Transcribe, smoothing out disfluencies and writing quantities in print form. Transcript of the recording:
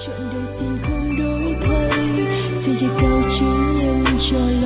trọn đời tình không đổi thay, vì để cao chỉ nhân cho